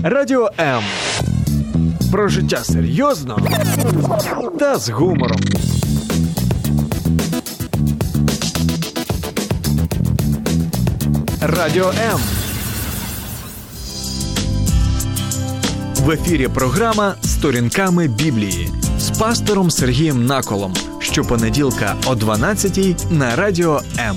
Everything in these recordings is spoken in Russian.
Радіо М. Про життя серйозно та з гумором. Радіо М. В ефірі програма «Сторінками Біблії» з пастором Сергієм Наколом. Щопонеділка о 12-й на Радіо М.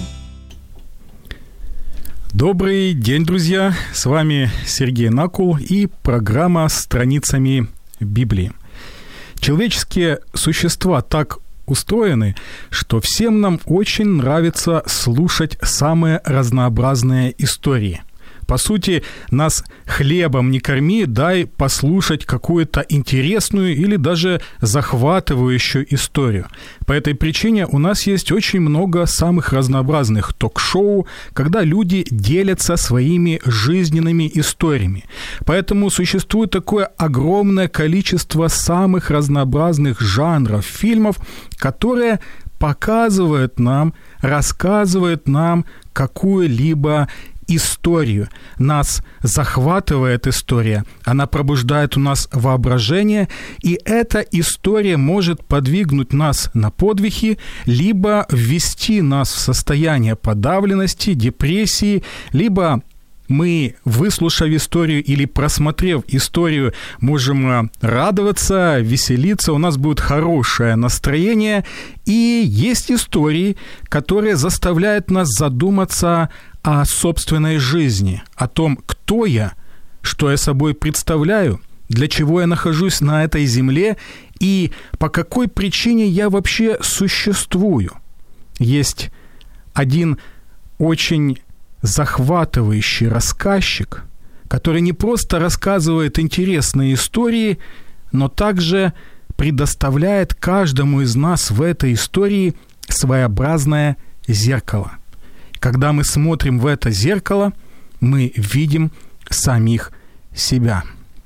Добрый день, друзья! С вами Сергей Накол и программа «Страницами Библии». Человеческие существа так устроены, что всем нам очень нравится слушать самые разнообразные истории. По сути, нас хлебом не корми, дай послушать какую-то интересную или даже захватывающую историю. По этой причине у нас есть очень много самых разнообразных ток-шоу, когда люди делятся своими жизненными историями. Поэтому существует такое огромное количество самых разнообразных жанров фильмов, которые показывают нам, рассказывают нам какую-либо историю. Нас захватывает история, она пробуждает у нас воображение, и эта история может подвигнуть нас на подвиги, либо ввести нас в состояние подавленности, депрессии, либо мы, выслушав историю или просмотрев историю, можем радоваться, веселиться, у нас будет хорошее настроение. И есть истории, которые заставляют нас задуматься о собственной жизни, о том, кто я, что я собой представляю, для чего я нахожусь на этой земле и по какой причине я вообще существую. Есть один очень захватывающий рассказчик, который не просто рассказывает интересные истории, но также предоставляет каждому из нас в этой истории своеобразное зеркало. Когда мы смотрим в это зеркало, мы видим самих себя.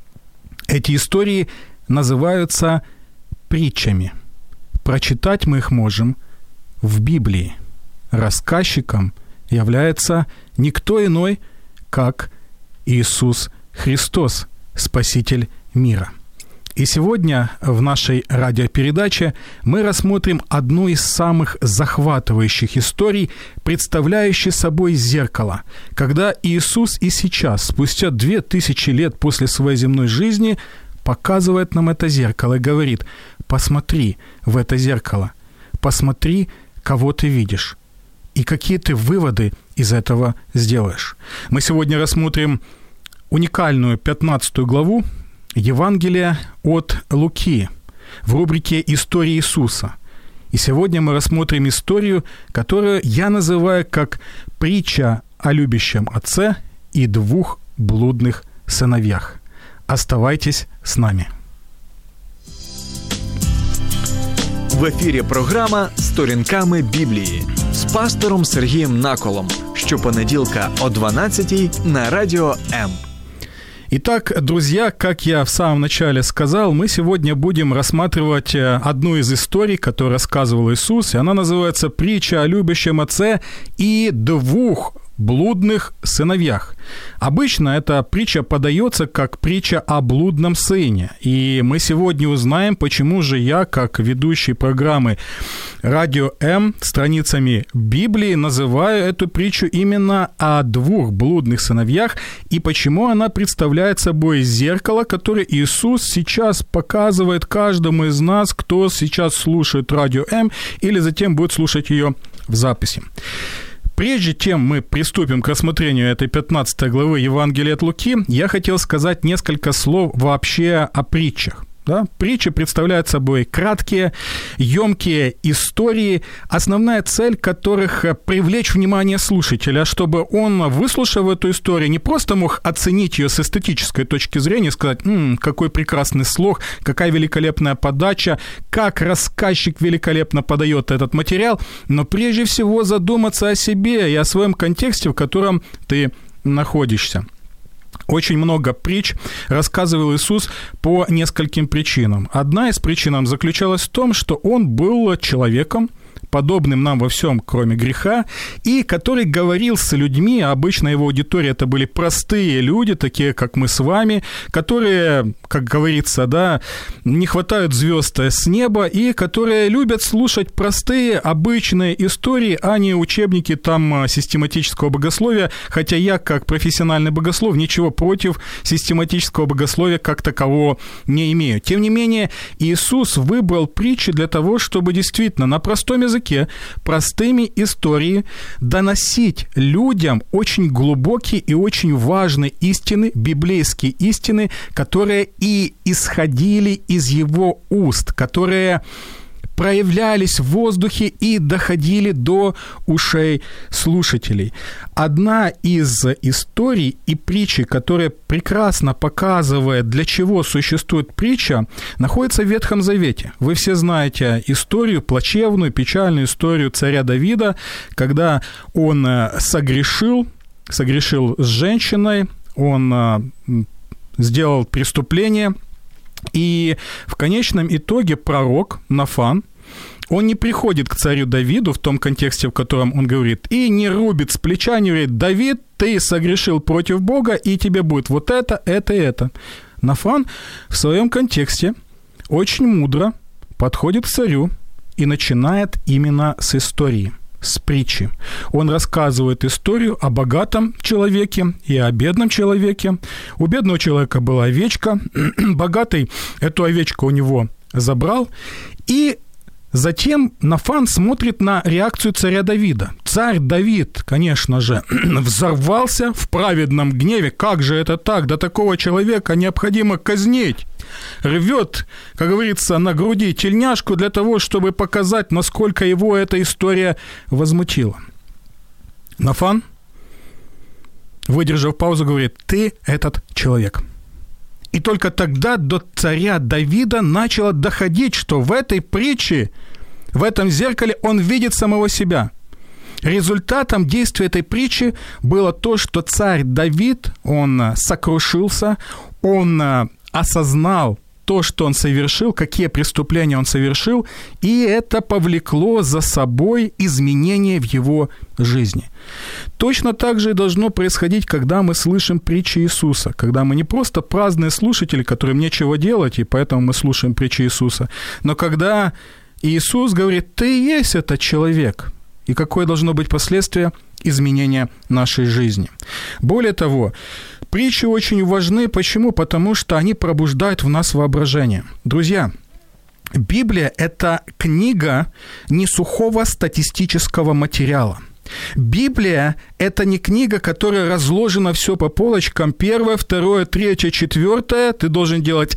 Эти истории называются притчами. Прочитать мы их можем в Библии. Рассказчиком является никто иной, как Иисус Христос, Спаситель мира. И сегодня в нашей радиопередаче мы рассмотрим одну из самых захватывающих историй, представляющей собой зеркало, когда Иисус и сейчас, спустя 2000 лет после своей земной жизни, показывает нам это зеркало и говорит: посмотри в это зеркало, посмотри, кого ты видишь, и какие ты выводы из этого сделаешь. Мы сегодня рассмотрим уникальную 15 главу Евангелия от Луки в рубрике «История Иисуса». И сегодня мы рассмотрим историю, которую я называю как притча о любящем отце и двух блудных сыновьях. Оставайтесь с нами. В ефірі програма «Сторінками Біблії» з пастором Сергієм Наколом. Щопонеділка о 12-й на Радіо М. Итак, друзья, как я в самом начале сказал, мы сегодня будем рассматривать одну из историй, которую рассказывал Иисус, и она называется «Притча о любящем отце и двух блудных сыновьях». Обычно эта притча подается как притча о блудном сыне, и мы сегодня узнаем, почему же я, как ведущий программы «Радио М» «Страницами Библии», называю эту притчу именно о двух блудных сыновьях, и почему она представляет собой зеркало, которое Иисус сейчас показывает каждому из нас, кто сейчас слушает «Радио М» или затем будет слушать ее в записи. Прежде чем мы приступим к рассмотрению этой 15 главы Евангелия от Луки, я хотел сказать несколько слов вообще о притчах. Да? Притчи представляют собой краткие, ёмкие истории, основная цель которых – привлечь внимание слушателя, чтобы он, выслушав эту историю, не просто мог оценить её с эстетической точки зрения и сказать: какой прекрасный слог, какая великолепная подача, как рассказчик великолепно подаёт этот материал, но прежде всего задуматься о себе и о своём контексте, в котором ты находишься. Очень много притч рассказывал Иисус по нескольким причинам. Одна из причин заключалась в том, что он был человеком, подобным нам во всем, кроме греха, и который говорил с людьми, а обычно его аудитория это были простые люди, такие, как мы с вами, которые, как говорится, да, не хватают звезд с неба, и которые любят слушать простые, обычные истории, а не учебники там систематического богословия, хотя я, как профессиональный богослов, ничего против систематического богословия как такового не имею. Тем не менее, Иисус выбрал притчи для того, чтобы действительно на простом языке, простыми историями доносить людям очень глубокие и очень важные истины, библейские истины, которые и исходили из его уст, которые проявлялись в воздухе и доходили до ушей слушателей. Одна из историй и притчи, которая прекрасно показывает, для чего существует притча, находится в Ветхом Завете. Вы все знаете историю, плачевную, печальную историю царя Давида, когда он согрешил с женщиной, он сделал преступление, и в конечном итоге пророк Нафан, он не приходит к царю Давиду в том контексте, в котором он говорит, и не рубит с плеча, не говорит: Давид, ты согрешил против Бога, и тебе будет вот это и это. Нафан в своем контексте очень мудро подходит к царю и начинает именно с истории, с притчи. Он рассказывает историю о богатом человеке и о бедном человеке. У бедного человека была овечка, богатый эту овечку у него забрал, и затем Нафан смотрит на реакцию царя Давида. Царь Давид, конечно же, взорвался в праведном гневе. Как же это так? Да такого человека необходимо казнить. Рвет, как говорится, на груди тельняшку для того, чтобы показать, насколько его эта история возмутила. Нафан, выдержав паузу, говорит: ты этот человек. И только тогда до царя Давида начало доходить, что в этой притче, в этом зеркале он видит самого себя. Результатом действия этой притчи было то, что царь Давид, он сокрушился, он осознал то, что он совершил, какие преступления он совершил, и это повлекло за собой изменения в его жизни. Точно так же и должно происходить, когда мы слышим притчи Иисуса, когда мы не просто праздные слушатели, которым нечего делать, и поэтому мы слушаем притчи Иисуса, но когда Иисус говорит: ты и есть этот человек, и какое должно быть последствие изменения нашей жизни. Более того, притчи очень важны. Почему? Потому что они пробуждают в нас воображение. Друзья, Библия – это книга не сухого статистического материала. Библия – это не книга, которая разложена все по полочкам. 1, 2, 3, 4. Ты должен делать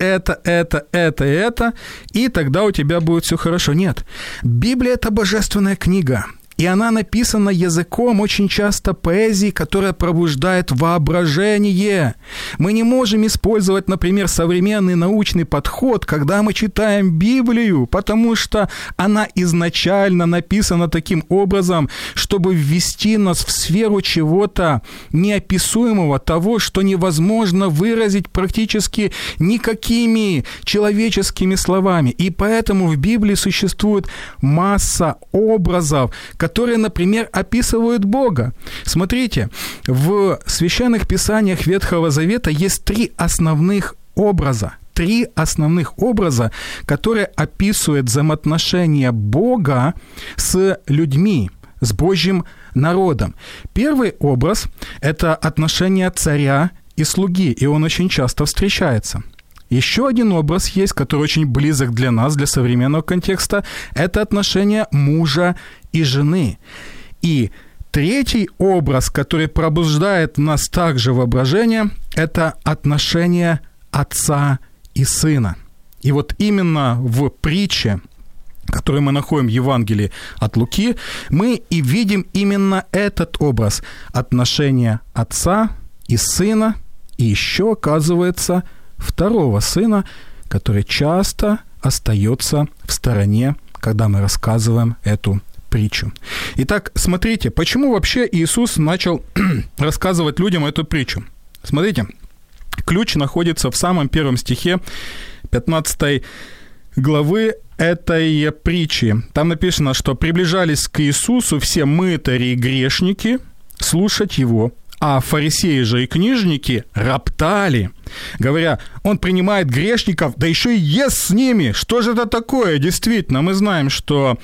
это, и тогда у тебя будет все хорошо. Нет. Библия – это божественная книга. И она написана языком очень часто поэзии, которая пробуждает воображение. Мы не можем использовать, например, современный научный подход, когда мы читаем Библию, потому что она изначально написана таким образом, чтобы ввести нас в сферу чего-то неописуемого, того, что невозможно выразить практически никакими человеческими словами. И поэтому в Библии существует масса образов, которые, например, описывают Бога. Смотрите, в священных писаниях Ветхого Завета есть 3 основных образа. 3 основных образа, которые описывают взаимоотношения Бога с людьми, с Божьим народом. Первый образ – это отношение царя и слуги, и он очень часто встречается. Еще один образ есть, который очень близок для нас, для современного контекста. Это отношение мужа и жены. И третий образ, который пробуждает в нас также воображение, это отношение отца и сына. И вот именно в притче, которую мы находим в Евангелии от Луки, мы и видим именно этот образ отношения отца и сына, и еще, оказывается, второго сына, который часто остается в стороне, когда мы рассказываем эту притчу. Итак, смотрите, почему вообще Иисус начал рассказывать людям эту притчу? Смотрите, ключ находится в самом первом стихе 15 главы этой притчи. Там написано, что приближались к Иисусу все мытари и грешники слушать Его, а фарисеи же и книжники роптали, говоря, он принимает грешников, да еще и ест с ними. Что же это такое? Действительно, мы знаем, что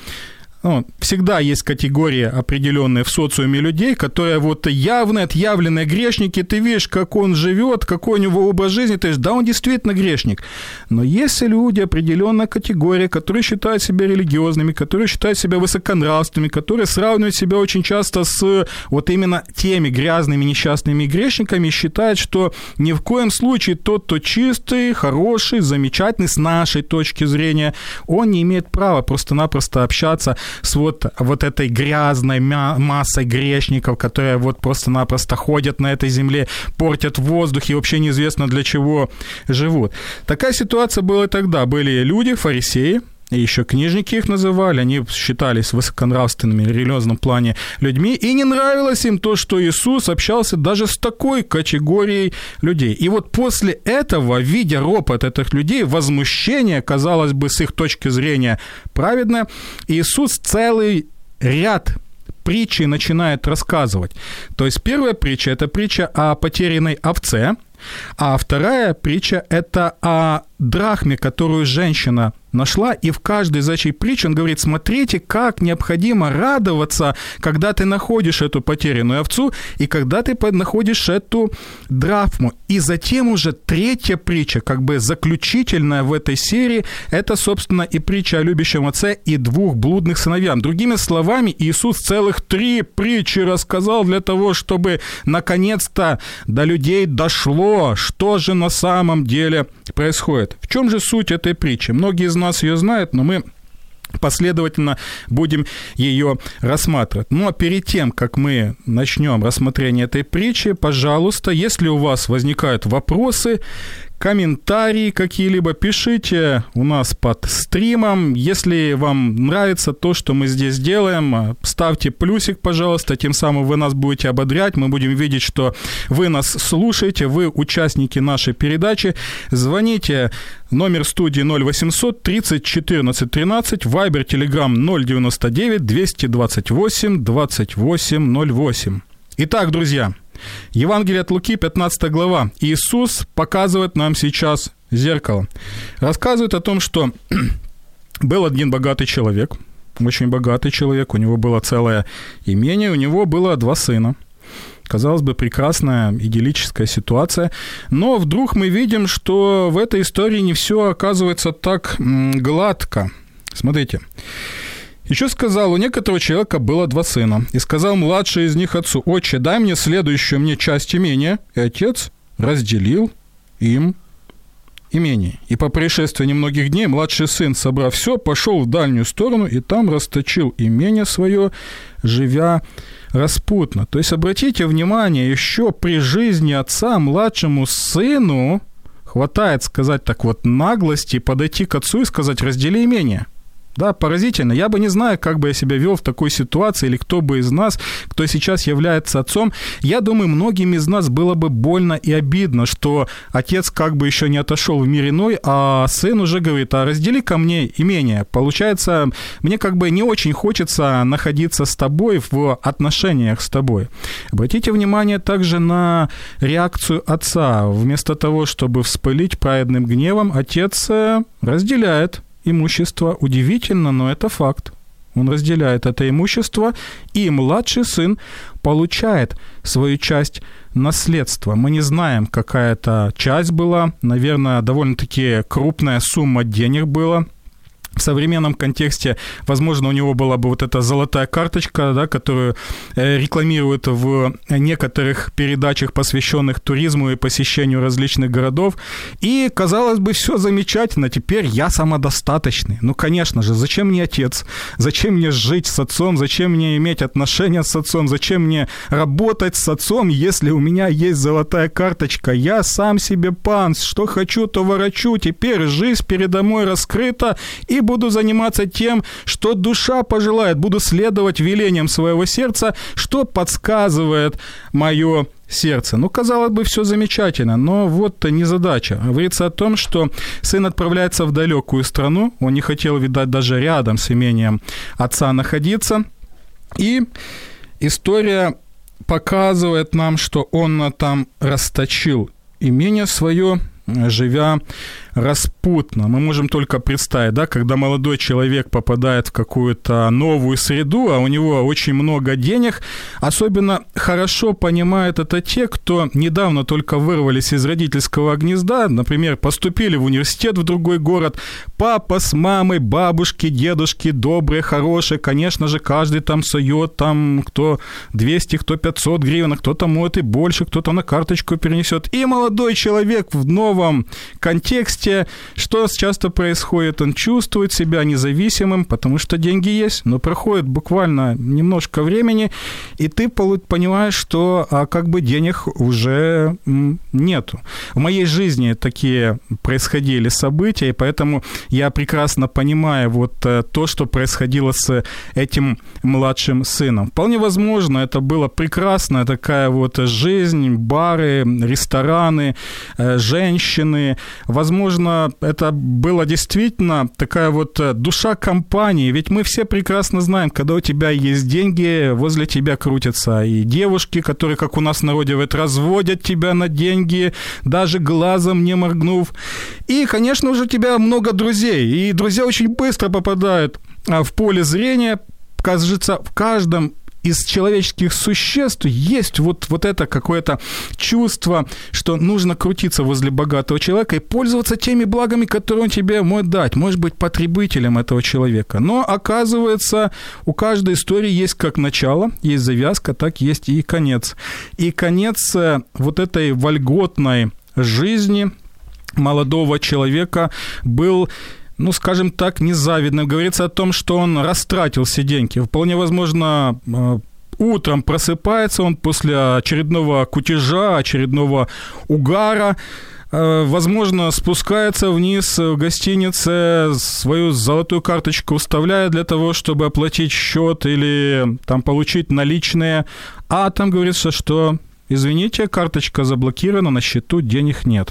всегда есть категории определенные в социуме людей, которые вот явные, отъявленные грешники, ты видишь, как он живет, какой у него образ жизни, ты говоришь, да, он действительно грешник. Но есть люди, определенная категория, которые считают себя религиозными, которые считают себя высоконравственными, которые сравнивают себя очень часто с вот именно теми грязными, несчастными грешниками, считают, что ни в коем случае тот, кто чистый, хороший, замечательный, с нашей точки зрения, он не имеет права просто-напросто общаться с вот этой грязной массой грешников, которые вот просто-напросто ходят на этой земле, портят воздух и вообще неизвестно для чего живут. Такая ситуация была и тогда. Были люди, фарисеи, и еще книжники их называли, они считались высоконравственными в религиозном плане людьми, и не нравилось им то, что Иисус общался даже с такой категорией людей. И вот после этого, видя ропот этих людей, возмущение, казалось бы, с их точки зрения праведное, Иисус целый ряд притчей начинает рассказывать. То есть первая притча – это притча о потерянной овце, а вторая притча – это о драхме, которую женщина нашла, и в каждой из этих притч он говорит, смотрите, как необходимо радоваться, когда ты находишь эту потерянную овцу, и когда ты находишь эту драхму. И затем уже третья притча, как бы заключительная в этой серии, это, собственно, и притча о любящем отце и двух блудных сыновьях. Другими словами, Иисус целых 3 притчи рассказал для того, чтобы наконец-то до людей дошло, что же на самом деле происходит. В чем же суть этой притчи? Многие из нас ее знают, но мы последовательно будем ее рассматривать. Но перед тем, как мы начнем рассмотрение этой притчи, пожалуйста, если у вас возникают вопросы, комментарии какие-либо, пишите у нас под стримом. Если вам нравится то, что мы здесь делаем, ставьте плюсик, пожалуйста, тем самым вы нас будете ободрять, мы будем видеть, что вы нас слушаете, вы участники нашей передачи. Звоните, номер студии 0800 30 14 13, Вайбер, Телеграм 099 228 28 08. Итак, друзья, Евангелие от Луки, 15 глава. Иисус показывает нам сейчас зеркало. Рассказывает о том, что был один богатый человек, очень богатый человек, у него было целое имение, у него было 2 сына. Казалось бы, прекрасная, идиллическая ситуация. Но вдруг мы видим, что в этой истории не все оказывается так гладко. Смотрите. Еще сказал, у некоторого человека было 2 сына, и сказал младший из них отцу, «Отче, дай мне следующую мне часть имения». И отец разделил им имение. И по пришествии немногих дней младший сын, собрав все, пошел в дальнюю сторону, и там расточил имение свое, живя распутно. То есть, обратите внимание, еще при жизни отца младшему сыну хватает, сказать так вот, наглости подойти к отцу и сказать, раздели имение. Да, поразительно. Я бы не знаю, как бы я себя вел в такой ситуации, или кто бы из нас, кто сейчас является отцом. Я думаю, многим из нас было бы больно и обидно, что отец как бы еще не отошел в мир иной, а сын уже говорит, а раздели ко мне имение. Получается, мне как бы не очень хочется находиться с тобой в отношениях с тобой. Обратите внимание также на реакцию отца. Вместо того, чтобы вспылить праведным гневом, отец разделяет имущество. Удивительно, но это факт. Он разделяет это имущество, и младший сын получает свою часть наследства. Мы не знаем, какая это часть была. Наверное, довольно-таки крупная сумма денег была. В современном контексте, возможно, у него была бы вот эта золотая карточка, да, которую рекламируют в некоторых передачах, посвященных туризму и посещению различных городов. И, казалось бы, все замечательно, теперь я самодостаточный. Ну, конечно же, зачем мне отец? Зачем мне жить с отцом? Зачем мне иметь отношения с отцом? Зачем мне работать с отцом, если у меня есть золотая карточка? Я сам себе пан, что хочу, то ворочу. Теперь жизнь передо мной раскрыта, и буду заниматься тем, что душа пожелает, буду следовать велениям своего сердца, что подсказывает мое сердце. Ну, казалось бы, все замечательно, но вот незадача. Говорится о том, что сын отправляется в далекую страну, он не хотел, видать, даже рядом с имением отца находиться, и история показывает нам, что он там расточил имение свое, живя распутно. Мы можем только представить, да, когда молодой человек попадает в какую-то новую среду, а у него очень много денег, особенно хорошо понимают это те, кто недавно только вырвались из родительского гнезда, например, поступили в университет в другой город, папа с мамой, бабушки, дедушки, добрые, хорошие, конечно же, каждый там сует, там кто 200, кто 500 гривен, кто-то может и больше, кто-то на карточку перенесет. И молодой человек в новом контексте, что часто происходит, он чувствует себя независимым, потому что деньги есть, но проходит буквально немножко времени, и ты понимаешь, что как бы денег уже нету. В моей жизни такие происходили события, и поэтому я прекрасно понимаю вот то, что происходило с этим младшим сыном. Вполне возможно, это была прекрасная такая вот жизнь, бары, рестораны, женщины. Возможно, это была действительно такая вот душа компании, ведь мы все прекрасно знаем, когда у тебя есть деньги, возле тебя крутятся и девушки, которые, как у нас в народе говорят, разводят тебя на деньги, даже глазом не моргнув. И, конечно же, у тебя много друзей, и друзья очень быстро попадают в поле зрения. Кажется, в каждом из человеческих существ есть вот это какое-то чувство, что нужно крутиться возле богатого человека и пользоваться теми благами, которые он тебе может дать, может быть потребителем этого человека. Но, оказывается, у каждой истории есть как начало, есть завязка, так есть и конец. И конец вот этой вольготной жизни молодого человека был, ну, скажем так, незавидным. Говорится о том, что он растратил все деньги. Вполне возможно, утром просыпается он после очередного кутежа, очередного угара, возможно, спускается вниз в гостинице, свою золотую карточку вставляет для того, чтобы оплатить счет или там получить наличные, а там говорится, что, извините, карточка заблокирована, на счету денег нет.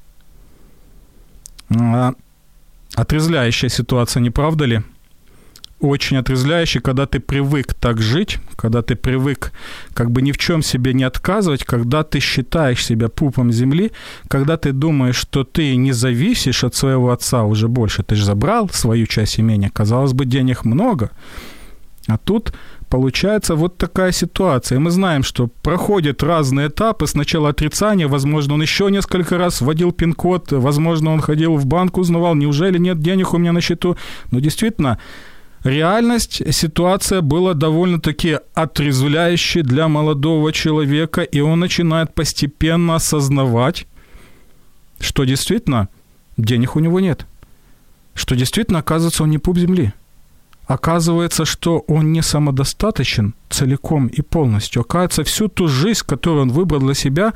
Отрезвляющая ситуация, не правда ли? Очень отрезвляющая, когда ты привык так жить, когда ты привык как бы ни в чем себе не отказывать, когда ты считаешь себя пупом земли, когда ты думаешь, что ты не зависишь от своего отца уже больше. Ты же забрал свою часть имения, казалось бы, денег много. А тут получается вот такая ситуация. И мы знаем, что проходят разные этапы. Сначала отрицание, возможно, он еще несколько раз вводил пин-код, возможно, он ходил в банк, узнавал, неужели нет денег у меня на счету. Но действительно, реальность, ситуация была довольно-таки отрезвляющей для молодого человека, и он начинает постепенно осознавать, что действительно денег у него нет, что действительно, оказывается, он не пуп земли. Оказывается, что он не самодостаточен целиком и полностью. Оказывается, всю ту жизнь, которую он выбрал для себя,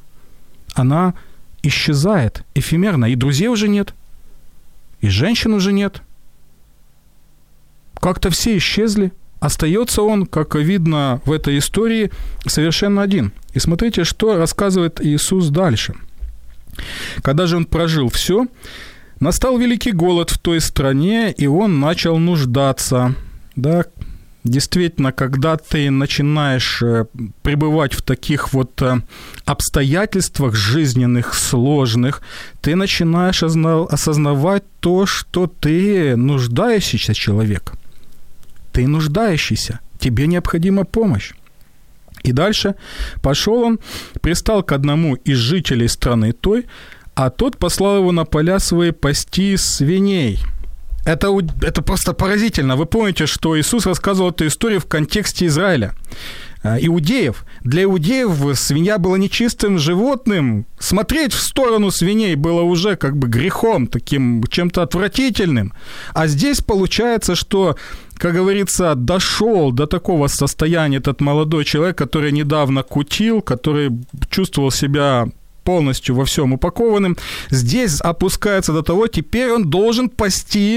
она исчезает, эфемерна. И друзей уже нет, и женщин уже нет. Как-то все исчезли. Остается он, как видно в этой истории, совершенно один. И смотрите, что рассказывает Иисус дальше. Когда же он прожил все, настал великий голод в той стране, и он начал нуждаться. Да, действительно, когда ты начинаешь пребывать в таких вот обстоятельствах жизненных, сложных, ты начинаешь осознавать то, что ты нуждающийся человек. Ты нуждающийся, тебе необходима помощь. И дальше пошел он, пристал к одному из жителей страны той, а тот послал его на поля свои пасти свиней. Это просто поразительно. Вы помните, что Иисус рассказывал эту историю в контексте Израиля. Иудеев. Для иудеев свинья была нечистым животным. Смотреть в сторону свиней было уже как бы грехом, таким чем-то отвратительным. А здесь получается, что, как говорится, дошел до такого состояния этот молодой человек, который недавно кутил, который чувствовал себя полностью во всем упакованным. Здесь опускается до того, теперь он должен пасти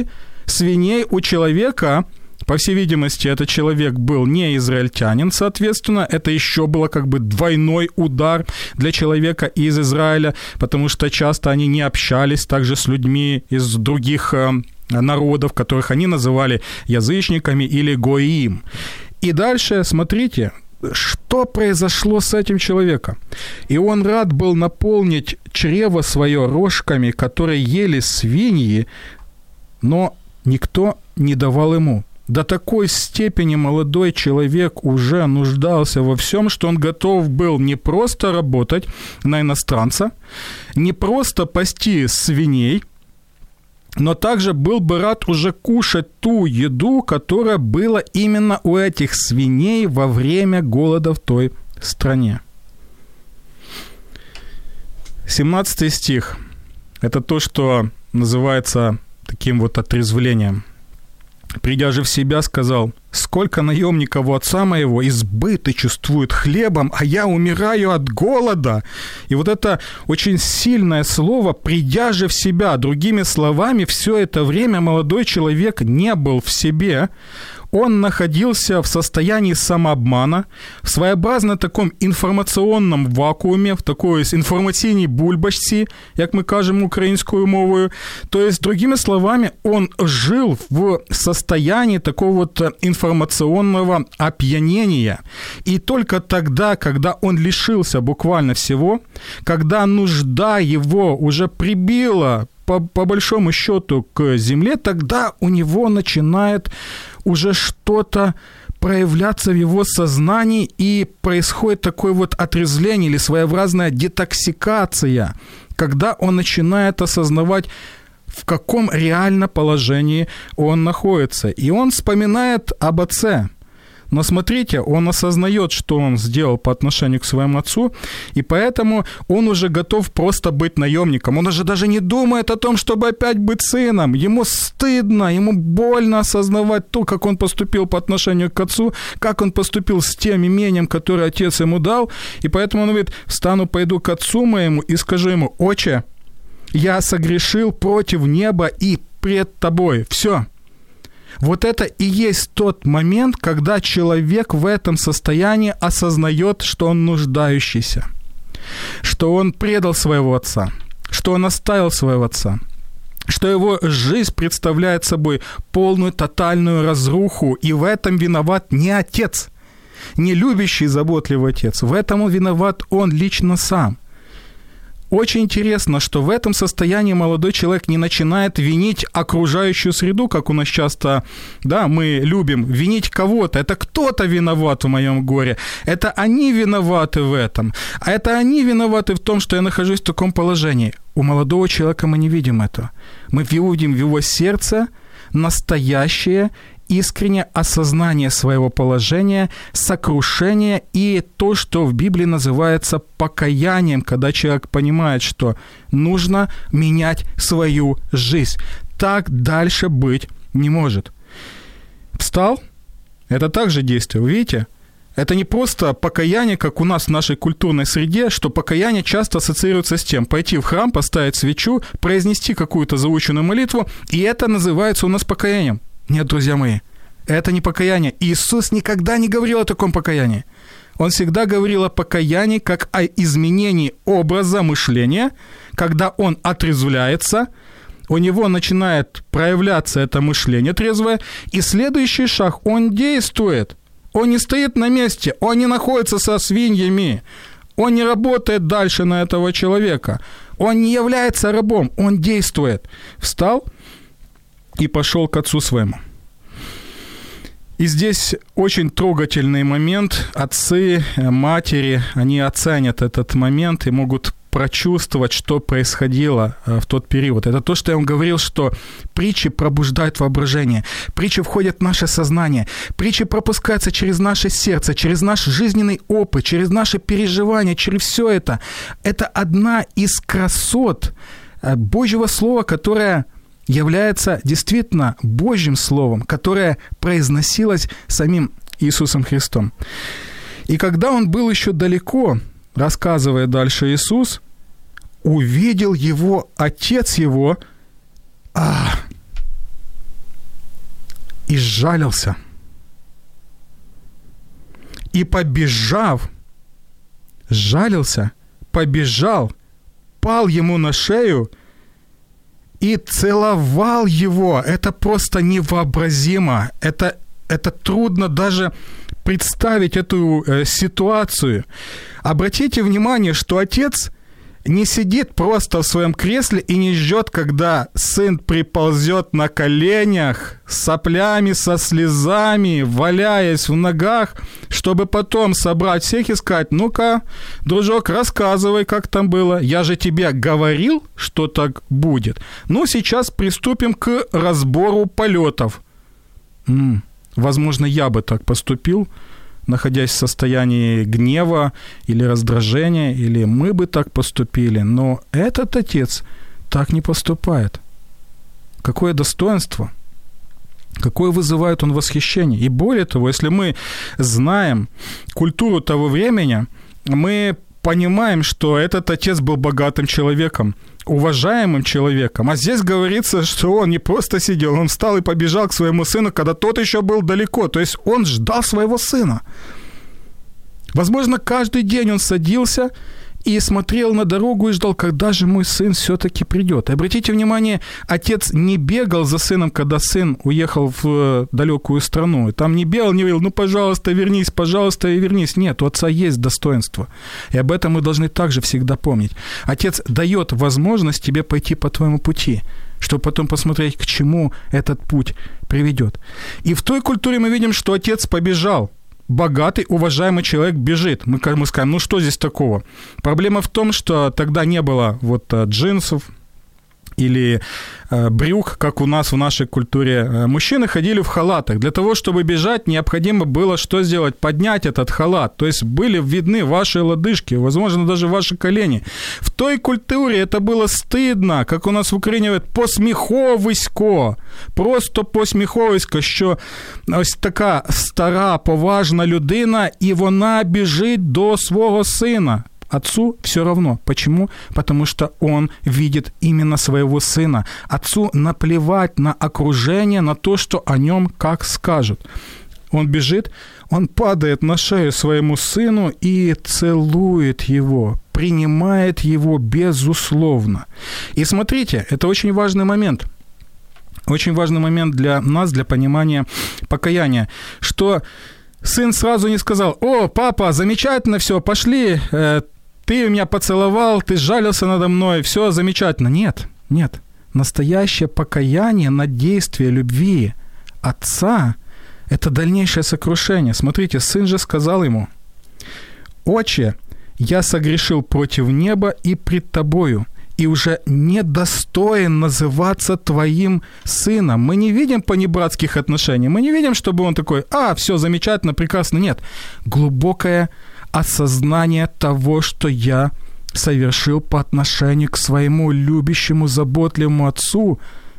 свиней у человека, по всей видимости, этот человек был не израильтянин, соответственно, это еще было как бы двойной удар для человека из Израиля, потому что часто они не общались также с людьми из других народов, которых они называли язычниками или гоим. И дальше, смотрите, что произошло с этим человеком. И он рад был наполнить чрево свое рожками, которые ели свиньи, но никто не давал ему. До такой степени молодой человек уже нуждался во всем, что он готов был не просто работать на иностранца, не просто пасти свиней, но также был бы рад уже кушать ту еду, которая была именно у этих свиней во время голода в той стране. 17 стих – это то, что называется таким вот отрезвлением. «Придя же в себя, сказал: сколько наемников у отца моего избыты чувствуют хлебом, а я умираю от голода». И вот это очень сильное слово «придя же в себя». Другими словами, все это время молодой человек не был в себе. Он находился в состоянии самообмана, в своеобразно таком інформаційному вакуумі, в такой інформаційній бульбашці, як ми кажемо українською мовою. То есть, другими словами, он жил в состоянии такого вот информационного опьянения. И только тогда, когда он лишился буквально всего, когда нужда его уже прибила по большому счету к земле, тогда у него начинает уже что-то проявляться в его сознании, и происходит такое вот отрезвление или своеобразная детоксикация, когда он начинает осознавать, в каком реально положении он находится. И он вспоминает об отце. Но смотрите, он осознает, что он сделал по отношению к своему отцу, и поэтому он уже готов просто быть наемником. Он уже даже не думает о том, чтобы опять быть сыном. Ему стыдно, ему больно осознавать то, как он поступил по отношению к отцу, как он поступил с тем имением, которое отец ему дал. И поэтому он говорит: «Встану, пойду к отцу моему и скажу ему: отче, я согрешил против неба и пред тобой». Все. Вот это и есть тот момент, когда человек в этом состоянии осознает, что он нуждающийся, что он предал своего отца, что он оставил своего отца, что его жизнь представляет собой полную тотальную разруху, и в этом виноват не отец, не любящий, заботливый отец, в этом виноват он лично сам. Очень интересно, что в этом состоянии молодой человек не начинает винить окружающую среду, как у нас часто, да, мы любим винить кого-то. Это кто-то виноват в моем горе, это они виноваты в этом, а это они виноваты в том, что я нахожусь в таком положении. У молодого человека мы не видим этого. Мы видим в его сердце настоящее, искреннее осознание своего положения, сокрушение и то, что в Библии называется покаянием, когда человек понимает, что нужно менять свою жизнь. Так дальше быть не может. Встал? Это также действие. Вы видите? Это не просто покаяние, как у нас в нашей культурной среде, что покаяние часто ассоциируется с тем: пойти в храм, поставить свечу, произнести какую-то заученную молитву, и это называется у нас покаянием. Нет, друзья мои, это не покаяние. Иисус никогда не говорил о таком покаянии. Он всегда говорил о покаянии как о изменении образа мышления, когда он отрезвляется, у него начинает проявляться это мышление трезвое, и следующий шаг, он действует. Он не стоит на месте, он не находится со свиньями, он не работает дальше на этого человека, он не является рабом, он действует. Встал и пошел к отцу своему. И здесь очень трогательный момент. Отцы, матери, они оценят этот момент и могут прочувствовать, что происходило в тот период. Это то, что я вам говорил, что притчи пробуждают воображение, притчи входят в наше сознание, притчи пропускаются через наше сердце, через наш жизненный опыт, через наши переживания, через все это. Это одна из красот Божьего Слова, которая является действительно Божьим Словом, которое произносилось самим Иисусом Христом. И когда он был еще далеко, рассказывая дальше Иисус, увидел его отец его. и сжалился. И побежав, сжалился, побежал, пал ему на шею и целовал его. Это просто невообразимо. Это трудно даже представить эту ситуацию. Обратите внимание, что отец не сидит просто в своем кресле и не ждет, когда сын приползет на коленях, с соплями, со слезами, валяясь в ногах, чтобы потом собрать всех и сказать: ну-ка, дружок, рассказывай, как там было. Я же тебе говорил, что так будет. Ну, сейчас приступим к разбору полетов. Возможно, я бы так поступил, находясь в состоянии гнева или раздражения, или мы бы так поступили, но этот отец так не поступает. Какое достоинство, какое вызывает он восхищение. И более того, если мы знаем культуру того времени, мы понимаем, что этот отец был богатым человеком, уважаемым человеком. А здесь говорится, что он не просто сидел, он встал и побежал к своему сыну, когда тот еще был далеко. То есть он ждал своего сына. Возможно, каждый день он садился и смотрел на дорогу и ждал, когда же мой сын все-таки придет. И обратите внимание, отец не бегал за сыном, когда сын уехал в далекую страну. И там не бегал, не говорил: ну, пожалуйста, и вернись. Нет, у отца есть достоинство. И об этом мы должны также всегда помнить. Отец дает возможность тебе пойти по твоему пути, чтобы потом посмотреть, к чему этот путь приведет. И в той культуре мы видим, что отец побежал. Богатый, уважаемый человек бежит. Мы скажем: ну что здесь такого? Проблема в том, что тогда не было джинсов или брюк, как у нас в нашей культуре. Мужчины ходили в халатах. Для того, чтобы бежать, необходимо было что сделать? Поднять этот халат. То есть были видны ваши лодыжки, возможно, даже ваши колени. В той культуре это было стыдно, как у нас в Україні говорять, посміховисько. Просто посміховисько, що ось така стара, поважна людина, і вона біжить до свого сина. Отцу все равно. Почему? Потому что он видит именно своего сына. Отцу наплевать на окружение, на то, что о нем как скажут. Он бежит, он падает на шею своему сыну и целует его, принимает его безусловно. И смотрите, это очень важный момент. Очень важный момент для нас, для понимания покаяния, что сын сразу не сказал: «О, папа, замечательно все, пошли, ты меня поцеловал, ты сжалился надо мной, все замечательно». Нет. Настоящее покаяние на действие любви отца – это дальнейшее сокрушение. Смотрите, сын же сказал ему: «Отче, я согрешил против неба и пред тобою, и уже недостоин называться твоим сыном». Мы не видим понебратских отношений, мы не видим, чтобы он такой: все замечательно, прекрасно. Нет, глубокое осознание того, что я совершил по отношению к своему любящему, заботливому отцу.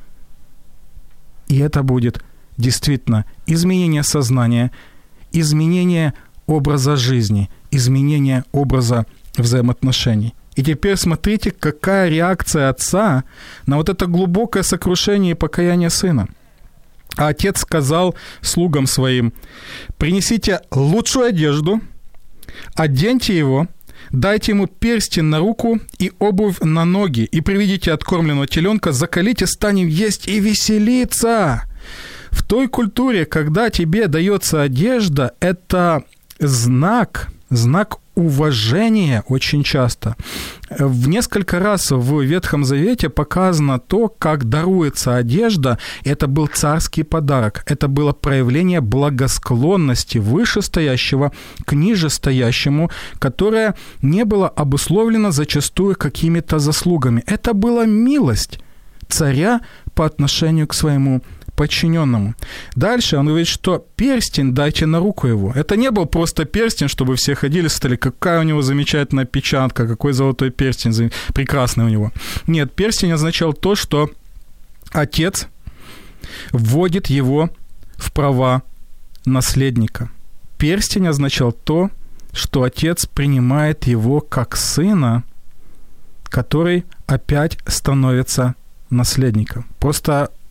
И это будет действительно изменение сознания, изменение образа жизни, изменение образа взаимоотношений. И теперь смотрите, какая реакция отца на вот это глубокое сокрушение и покаяние сына. А отец сказал слугам своим: «Принесите лучшую одежду, оденьте его, дайте ему перстень на руку и обувь на ноги, и приведите откормленного теленка, заколите, станем есть и веселиться». В той культуре, когда тебе дается одежда, это знак уважения очень часто. В несколько раз в Ветхом Завете показано то, как даруется одежда. Это был царский подарок. Это было проявление благосклонности вышестоящего к нижестоящему, которое не было обусловлено зачастую какими-то заслугами. Это была милость царя по отношению к своему подчиненному. Дальше он говорит, что перстень дайте на руку его. Это не был просто перстень, чтобы все ходили, сказали: какая у него замечательная печатка, какой золотой перстень, прекрасный у него. Нет, перстень означал то, что отец вводит его в права наследника. Перстень означал то, что отец принимает его как сына, который опять становится наследником. Просто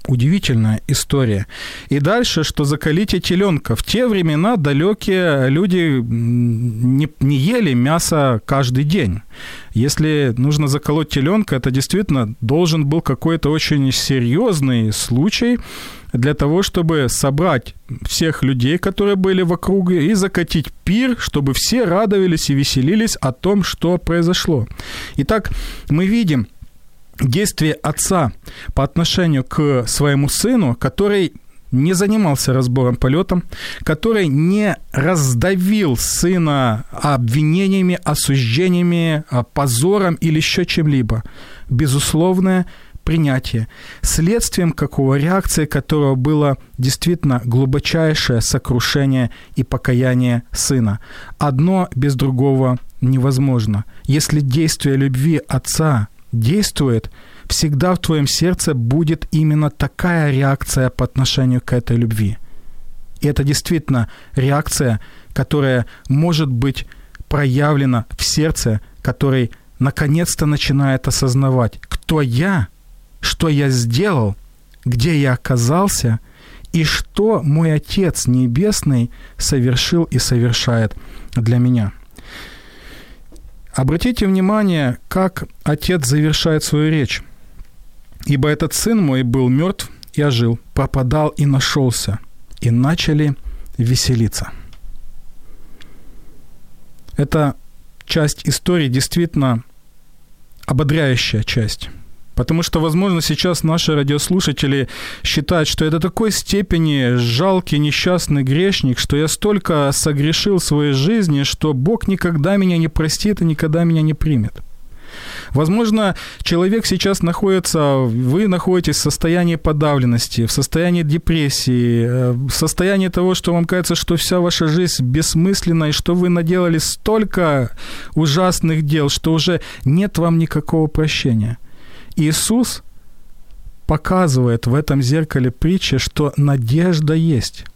Удивительная история. И дальше, что заколите теленка. В те времена далекие люди не ели мясо каждый день. Если нужно заколоть теленка, это действительно должен был какой-то очень серьезный случай для того, чтобы собрать всех людей, которые были вокруг, и закатить пир, чтобы все радовались и веселились о том, что произошло. Итак, мы видим действие отца по отношению к своему сыну, который не занимался разбором полетом, который не раздавил сына обвинениями, осуждениями, позором или еще чем-либо. Безусловное принятие, следствием какого, реакции которого было действительно глубочайшее сокрушение и покаяние сына. Одно без другого невозможно. Если действие любви отца действует, всегда в твоем сердце будет именно такая реакция по отношению к этой любви. И это действительно реакция, которая может быть проявлена в сердце, который наконец-то начинает осознавать, кто я, что я сделал, где я оказался и что мой Отец Небесный совершил и совершает для меня. Обратите внимание, как Отец завершает свою речь. «Ибо этот сын мой был мертв и ожил, пропадал и нашелся, и начали веселиться». Эта часть истории действительно ободряющая часть. Потому что, возможно, сейчас наши радиослушатели считают, что я до такой степени жалкий, несчастный грешник, что я столько согрешил в своей жизни, что Бог никогда меня не простит и никогда меня не примет. Возможно, человек сейчас вы находитесь в состоянии подавленности, в состоянии депрессии, в состоянии того, что вам кажется, что вся ваша жизнь бессмысленна, и что вы наделали столько ужасных дел, что уже нет вам никакого прощения. Иисус показывает в этом зеркале притчи, что надежда есть.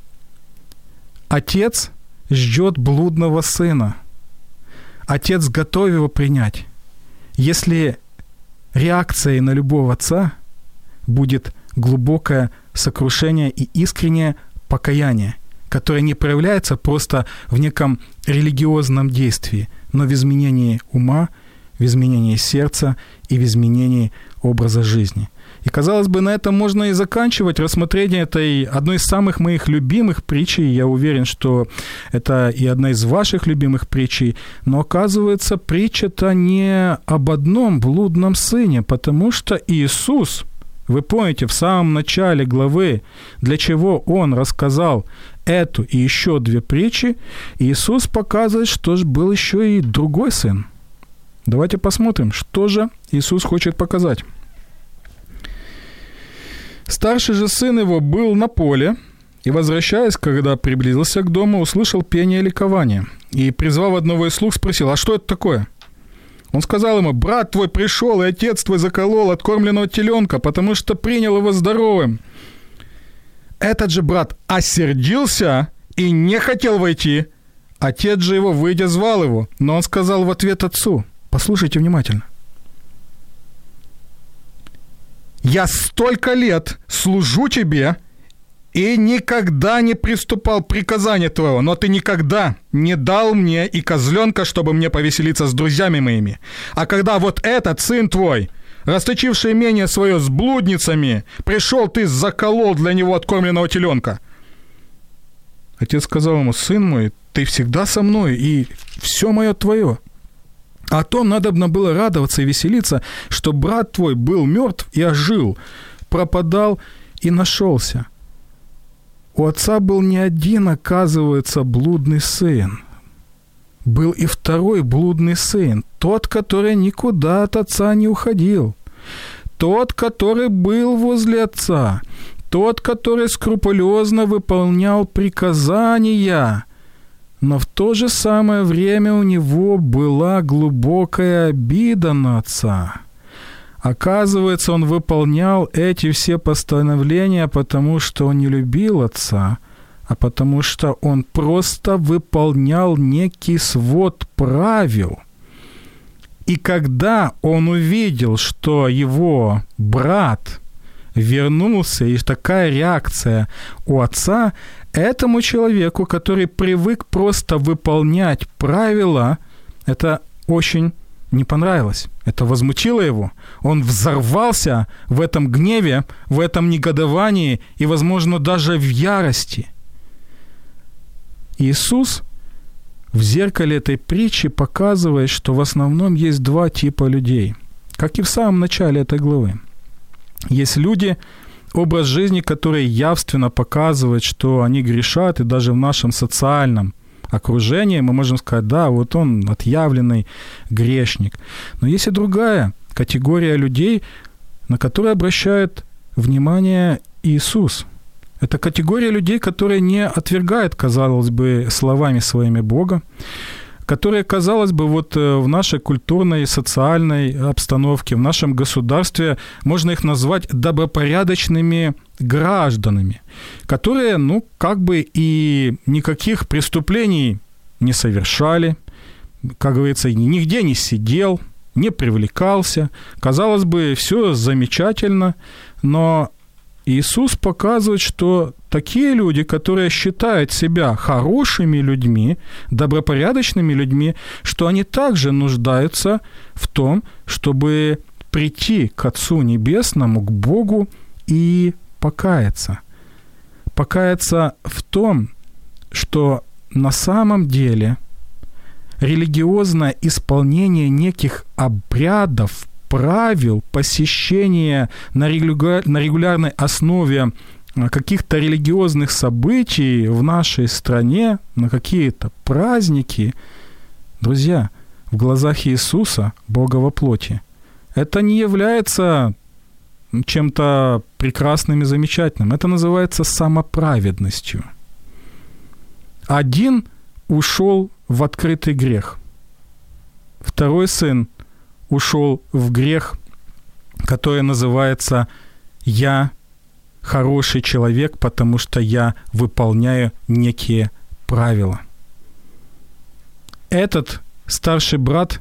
Отец ждет блудного сына. Отец готов его принять. Если реакцией на любовь отца будет глубокое сокрушение и искреннее покаяние, которое не проявляется просто в неком религиозном действии, но в изменении ума, в изменении сердца и в изменении образа жизни. И, казалось бы, на этом можно и заканчивать рассмотрение этой одной из самых моих любимых притчей. Я уверен, что это и одна из ваших любимых притчей. Но, оказывается, притча-то не об одном блудном сыне, потому что Иисус, вы помните, в самом начале главы, для чего Он рассказал эту и еще две притчи, Иисус показывает, что же был еще и другой сын. Давайте посмотрим, что же Иисус хочет показать. «Старший же сын его был на поле, и, возвращаясь, когда приблизился к дому, услышал пение и ликование. И, призвав одного из слуг, спросил: а что это такое? Он сказал ему: брат твой пришел, и отец твой заколол откормленного теленка, потому что принял его здоровым. Этот же брат осердился и не хотел войти. Отец же его, выйдя, звал его, но он сказал в ответ отцу». Послушайте внимательно. «Я столько лет служу тебе и никогда не приступал к приказанию твоего, но ты никогда не дал мне и козленка, чтобы мне повеселиться с друзьями моими. А когда вот этот сын твой, расточивший имение свое с блудницами, пришел, ты заколол для него откормленного теленка». Отец сказал ему: сын мой, ты всегда со мной, и все мое твое. А то надобно было радоваться и веселиться, что брат твой был мертв и ожил, пропадал и нашелся. У отца был не один, оказывается, блудный сын. Был и второй блудный сын, тот, который никуда от отца не уходил, тот, который был возле отца, тот, который скрупулезно выполнял приказания. Но в то же самое время у него была глубокая обида на отца. Оказывается, он выполнял эти все постановления, потому что он не любил отца, а потому что он просто выполнял некий свод правил. И когда он увидел, что его брат вернулся, и такая реакция у отца этому человеку, который привык просто выполнять правила, это очень не понравилось. Это возмутило его. Он взорвался в этом гневе, в этом негодовании и, возможно, даже в ярости. Иисус в зеркале этой притчи показывает, что в основном есть два типа людей. Как и в самом начале этой главы. Есть люди, образ жизни, который явственно показывает, что они грешат, и даже в нашем социальном окружении мы можем сказать, да, вот он отъявленный грешник. Но есть и другая категория людей, на которые обращает внимание Иисус. Это категория людей, которые не отвергают, казалось бы, словами своими Бога, которые, казалось бы, вот в нашей культурной, социальной обстановке, в нашем государстве, можно их назвать добропорядочными гражданами, которые, как бы и никаких преступлений не совершали, как говорится, нигде не сидел, не привлекался. Казалось бы, все замечательно, но Иисус показывает, что такие люди, которые считают себя хорошими людьми, добропорядочными людьми, что они также нуждаются в том, чтобы прийти к Отцу Небесному, к Богу и покаяться. Покаяться в том, что на самом деле религиозное исполнение неких обрядов, правил, посещение на регулярной основе каких-то религиозных событий в нашей стране, на какие-то праздники, друзья, в глазах Иисуса, Бога во плоти, это не является чем-то прекрасным и замечательным. Это называется самоправедностью. Один ушел в открытый грех. Второй сын ушел в грех, который называется «Я хороший человек, потому что я выполняю некие правила». Этот старший брат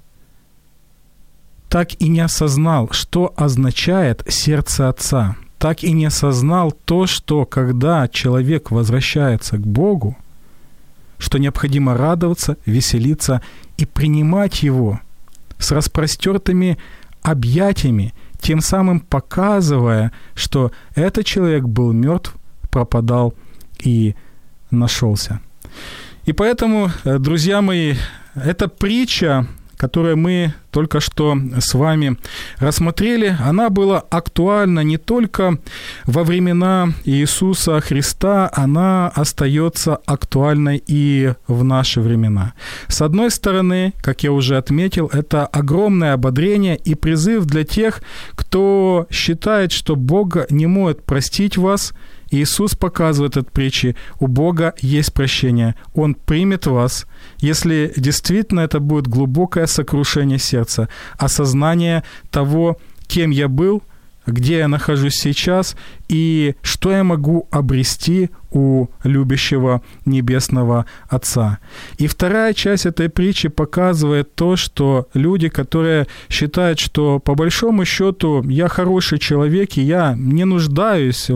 так и не осознал, что означает сердце Отца, так и не осознал то, что когда человек возвращается к Богу, что необходимо радоваться, веселиться и принимать Его с распростертыми объятиями, тем самым показывая, что этот человек был мертв, пропадал и нашелся. И поэтому, друзья мои, эта притча, которую мы только что с вами рассмотрели, она была актуальна не только во времена Иисуса Христа, она остается актуальной и в наши времена. С одной стороны, как я уже отметил, это огромное ободрение и призыв для тех, кто считает, что Бог не может простить вас. Иисус показывает от притчи, у Бога есть прощение, Он примет вас, если действительно это будет глубокое сокрушение сердца, осознание того, кем я был, где я нахожусь сейчас и что я могу обрести у любящего Небесного Отца. И вторая часть этой притчи показывает то, что люди, которые считают, что по большому счету я хороший человек, и я не нуждаюсь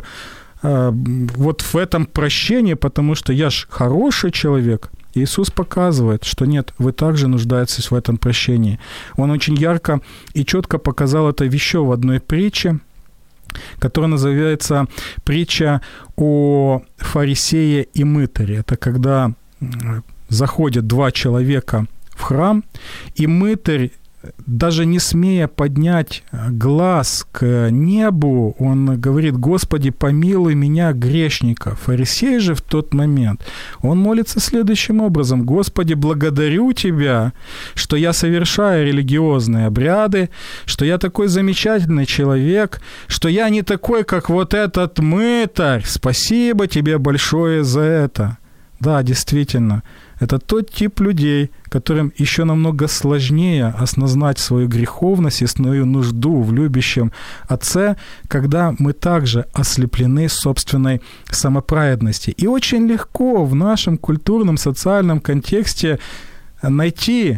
вот в этом прощении, потому что я ж хороший человек. Иисус показывает, что нет, вы также нуждаетесь в этом прощении. Он очень ярко и четко показал это еще в одной притче, которая называется «Притча о фарисее и мытаре». Это когда заходят два человека в храм, и мытарь, даже не смея поднять глаз к небу, он говорит: «Господи, помилуй меня, грешника». Фарисей же в тот момент, он молится следующим образом: «Господи, благодарю Тебя, что я совершаю религиозные обряды, что я такой замечательный человек, что я не такой, как вот этот мытарь. Спасибо Тебе большое за это». Да, действительно, это тот тип людей, которым еще намного сложнее осознать свою греховность и свою нужду в любящем Отце, когда мы также ослеплены собственной самоправедностью. И очень легко в нашем культурном, социальном контексте найти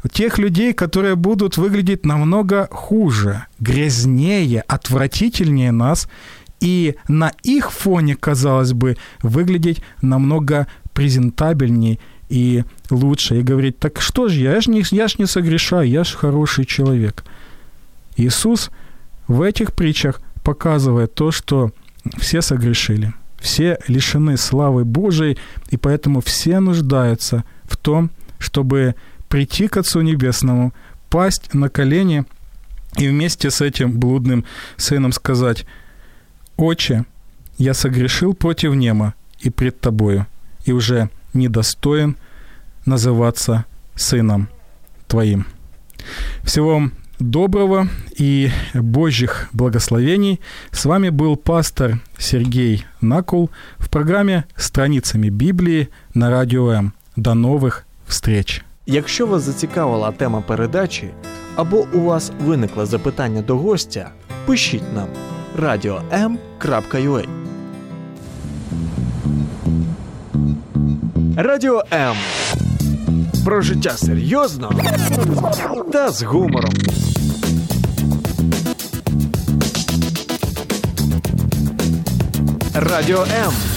тех людей, которые будут выглядеть намного хуже, грязнее, отвратительнее нас, и на их фоне, казалось бы, выглядеть намного презентабельнее и лучше. И говорить, так что же я ж не согрешаю, я ж хороший человек. Иисус в этих притчах показывает то, что все согрешили, все лишены славы Божией, и поэтому все нуждаются в том, чтобы прийти к Отцу Небесному, пасть на колени и вместе с этим блудным сыном сказать: «Отче, я согрешил против неба и пред Тобою, и уже недостоин называться сыном Твоим». Всего вам доброго и Божьих благословений. С вами был пастор Сергей Накул в программе «Страницами Библии» на Радіо М. До нових встреч! Якщо вас зацікавила тема передачі або у вас виникло запитання до гостя, пишіть нам radio.m.ua. Радіо М. Про життя серйозно та з гумором. Радіо М.